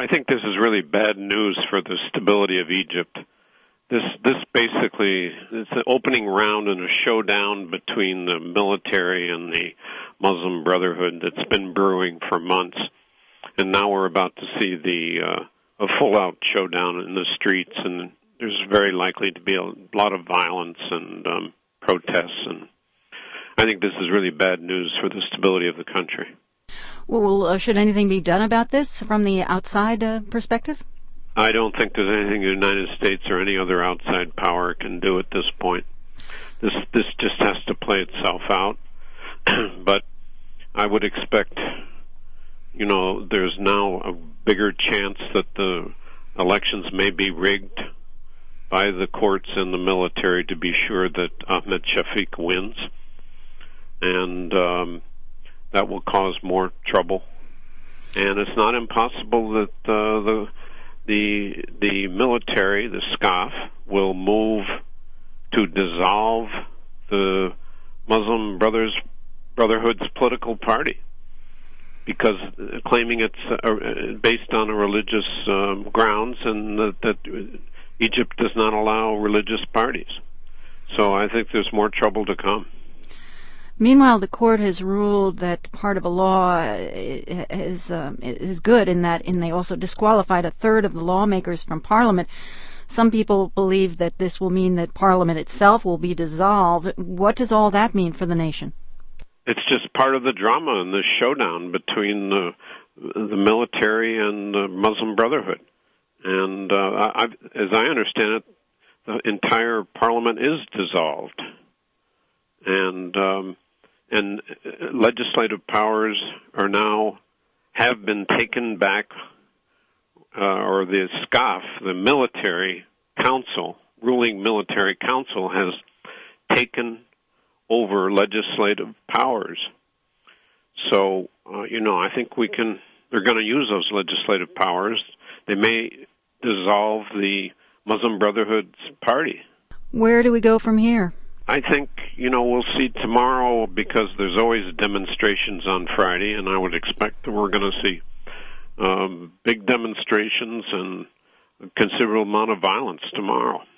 think this is really bad news for the stability of Egypt. This basically is an opening round in a showdown between the military and the Muslim Brotherhood that's been brewing for months, and now we're about to see a full-out showdown in the streets, and there's very likely to be a lot of violence and protests, and I think this is really bad news for the stability of the country. Well, should anything be done about this from the outside perspective? I don't think there's anything the United States or any other outside power can do at this point. This just has to play itself out. But I would expect, there's now a bigger chance that the elections may be rigged by the courts and the military to be sure that Ahmed Shafiq wins. And that will cause more trouble. And it's not impossible that the military, the SCAF, will move to dissolve the Muslim Brotherhood's political party, because claiming it's based on a religious grounds, and that Egypt does not allow religious parties. So I think there's more trouble to come. Meanwhile, the court has ruled that part of a law is good in that they also disqualified a third of the lawmakers from Parliament. Some people believe that this will mean that Parliament itself will be dissolved. What does all that mean for the nation? It's just part of the drama and the showdown between the military and the Muslim Brotherhood. And as I understand it, the entire Parliament is dissolved. And legislative powers have been taken back, or the SCAF, the military council, ruling military council, has taken over legislative powers. So, I think they're going to use those legislative powers. They may dissolve the Muslim Brotherhood's party. Where do we go from here? I think, we'll see tomorrow, because there's always demonstrations on Friday, and I would expect that we're going to see big demonstrations and a considerable amount of violence tomorrow.